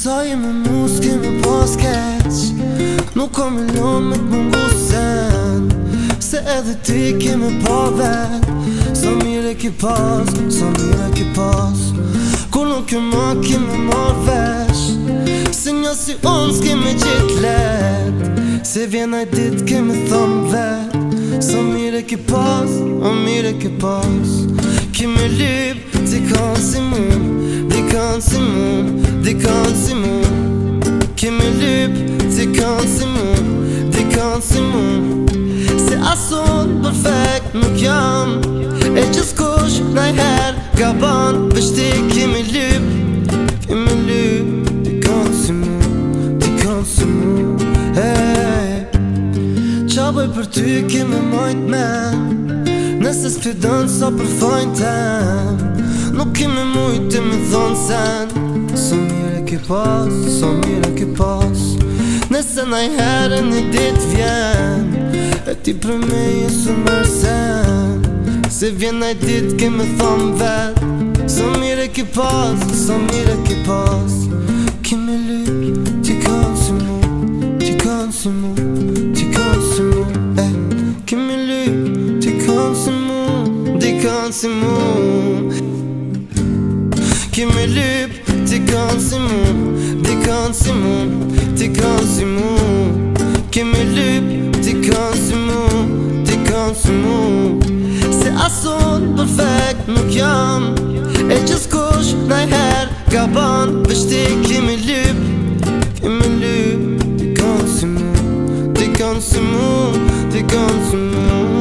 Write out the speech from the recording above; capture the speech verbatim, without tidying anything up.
Sa i me mu s'ki me pas keq, nuk kom i lon me t'mungu sen, se edhe ti ki me pa vet. Sa mire ki pas, sa mire ki pas, kur nuk jo ma ki me mar vesh, se një si unë s'ki me gjit let, se vjen aj dit ki me thom vet. Sa mire ki pas, a mire ki pas, ki me lyp, ti kanë si mun, di kanë si mun, di kanë si mun, ki me lyp, ti kanë si mun, di kanë si mun, se asun perfekt nuk jam, e qës kush najher gaban, veç ti ki me lyp, ki me lyp, di kanë si mun, di kanë si mun, hey. Qa bëj për ty ki me majt men, nëse s'fidon sa për fajn tem, nuk ki me mujt ti me thonë sen. Sa mire ki pas, sa mire ki pas, nëse najherë një dit vjen, e ti për me jesë mërë sen, se vjen aj dit ki me thonë vet. Sa mire ki pas, sa mire ki pas, ki me lyp, ti kanë si mu, ti kanë si mu, ti kanë si mu, eh, ki me lyp, ti kanë si mu, ti kanë si mu, ki me lyp, ti kanë si mu, ti kanë si mu, ti kanë si mu, ki me lyp, ti kanë si mu, ti kanë si mu, se asun perfekt nuk jam, e qës kush najher gaban, veç ti ki me lyp, ki me lyp, ti kanë si mu, ti kanë si mu, ti kanë si mu.